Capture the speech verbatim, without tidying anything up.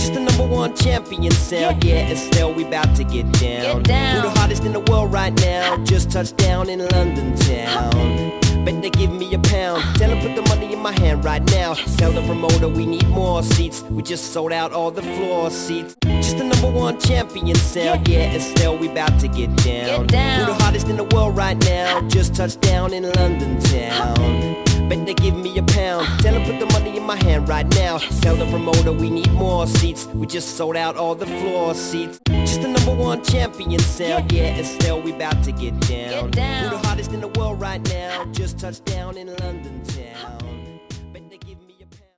Just the number one champion sound. Yeah, Estelle, we bout to get down. Get down. Who the hottest in the world right now? Just touched down in London town. Bet they give me a pound. Tell them put the money in my hand right now. Tell the promoter we need more seats. We just sold out all the floor seats. Just the number one champion sound. Yeah, Estelle, we bout to get down. Get down. Who the hottest in the world right now? Just touched down in London town. Bet they give me a pound. Tell them put the money in my hand right now. Tell the promoter we need more seats. We just sold out all the floor seats. Just the number one champion sound. Yeah, Estelle, we bout to get down. Get down. Who the hottest in the world right now? Just touched down in London town.